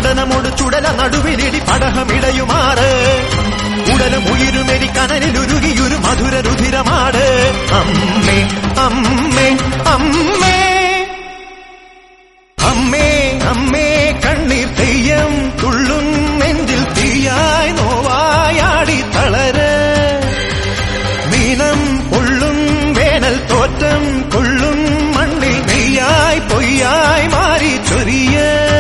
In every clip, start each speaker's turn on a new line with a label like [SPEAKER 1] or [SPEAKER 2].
[SPEAKER 1] നടനമൊടു ചുടല നടുവിലിടി പടഹമിടയുമാറ് ഉടലും ഉയിരുമെരി കനലിലുരുകിയൊരു മധുര രുധിരമാട് അമ്മേ അമ്മേ അമ്മേ അമ്മേ അമ്മേ കണ്ണീർ തെയ്യം തുള്ളും നെഞ്ചിൽ തീയായി നോവായാടി തളര് മീനം പൊള്ളും വേനൽ തോറ്റം കൊള്ളും മണ്ണിൽ നെയ്യായി പൊയ്യായി മാറി ചൊരിയ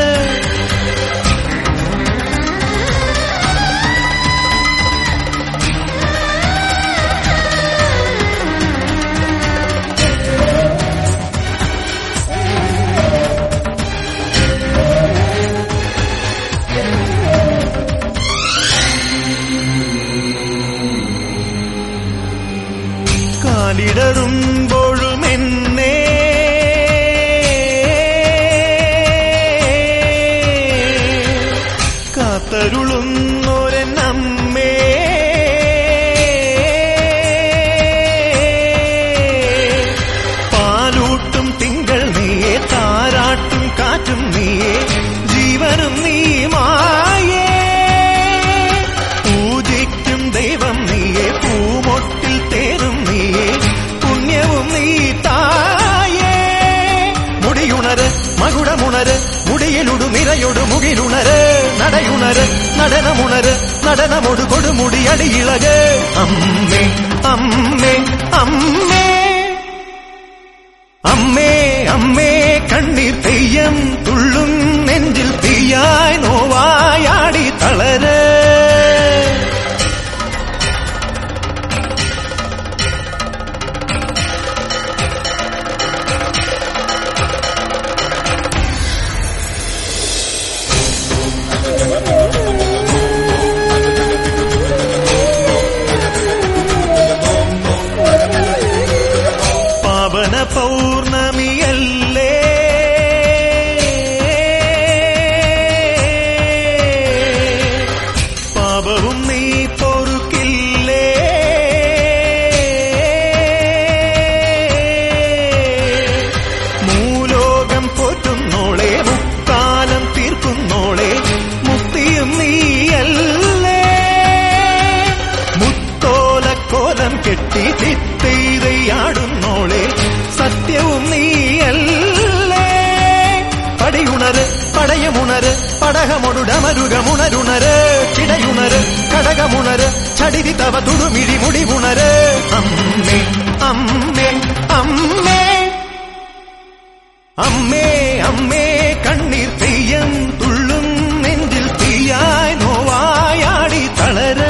[SPEAKER 1] കാലിടറുമ്പോഴും എന്നെ കാത്തരുളുന്നോരെന്നമ്മേ പാലൂട്ടും തിങ്കൾ നീയെ താരാട്ടും കാറ്റും നീയെ ജീവനും നീ മായേ പൂജിക്കും ദൈവം നീയെ പൂമൊട്ടിൽ തേരും നീയെ പുണ്യവും നീ തായേ മുടിയുണര് മകുടമുണര് മുടിയിലുടു നിറയൊടു മുകിലുണര് നടയുണര് നടനമുണര് നടനമൊടു കൊടുമുടി അടിയിളക് അമ്മേ അമ്മേ അമ്മേ അമ്മേ അമ്മേ കണ്ണീർ തെയ്യം തുള്ളും നെഞ്ചിൽ തീയായി നോവായാടി തളര് പാവന പൗർണമിയല്ലേ പാപവും നീ പൊറുക്കില്ലേ മൂലോകം പോറ്റുന്നോളെ മുക്കാലം തീർക്കുന്നോളെ മുക്തിയും നീയല്ലേ മുത്തോലക്കോലം കെട്ടി ചിത്തൈതയാടുന്നോളെ സത്യവും നീയല്ലേ പടിയുണര് പടയമുണര് പടകമൊടുടമരുകമുണരുണര് ചിടയുണര് കടകമുണര് ചടിതി തവ തുടുമിഴി മുടിവുണര് അമ്മേ അമ്മേ അമ്മേ അമ്മേ അമ്മേ കണ്ണീർ തെയ്യം തുള്ളും നെഞ്ചിൽ തീയായി നോവായാടി തളര്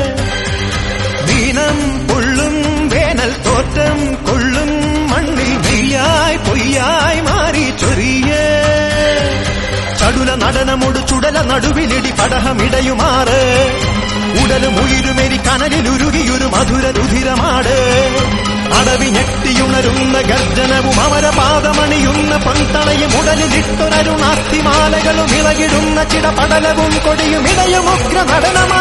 [SPEAKER 1] ദീനം പൊള്ളും വേനൽ തോറ്റം കൊള്ളും മണ്ണിൽ നെയ്യായി പൊയ്യായി മാറി ചൊരിയ ചടുല നടനമൊടു ചുടല നടുവിലിടി പടഹമിടയുമാറ് ഉടലും ഉയിരുമെരി കനലിലുരുകിയൊരു മധുര രുധിരമാട് അടവി ഞെട്ടിയുണരുന്ന ഗർജനവും അമരപാദമണിയുന്ന പൊൻതളയും ഉടലിലിട്ടൊരരുണാസ്തിമാലകളും ഇളകിടുന്ന ചിടപടലവും കൊടിയും ഇടയും ഉഗ്ര നടനമാ